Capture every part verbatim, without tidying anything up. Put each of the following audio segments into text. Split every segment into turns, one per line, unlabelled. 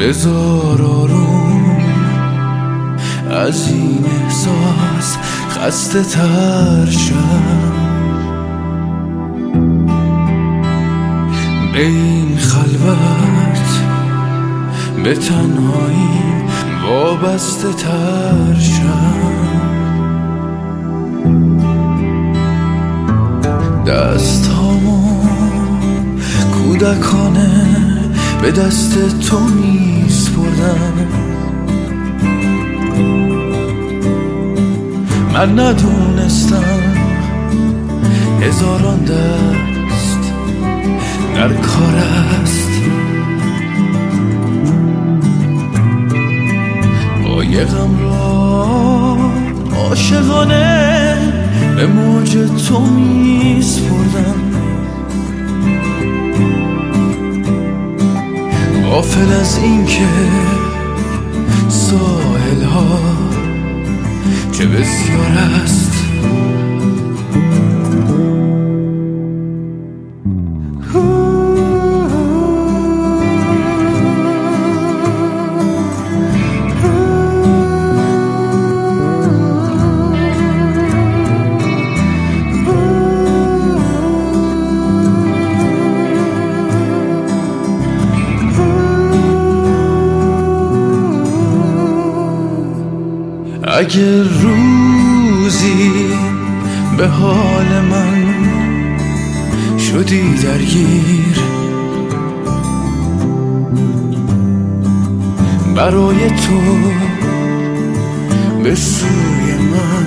بذار آروم از این احساس خسته تر شم، به این خلوت به تنهایی وابسته تر شم. دست هامو کودکانه به دست تو میسپردم، من ندونستم هزاران دست در کار است. قایقم را عاشقانه به موج تو میسپردم، غافل از این که ساحل ها چه بسیار است. اگر روزی به حال من شدی درگیر، برای تو به سوی من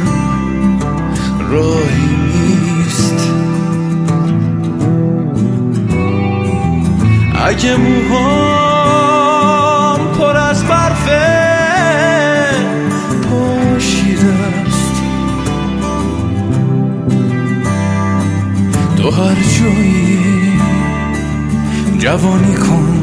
راهی نیست. اگه موهام پر از برفه تو هر جایی جوانی کن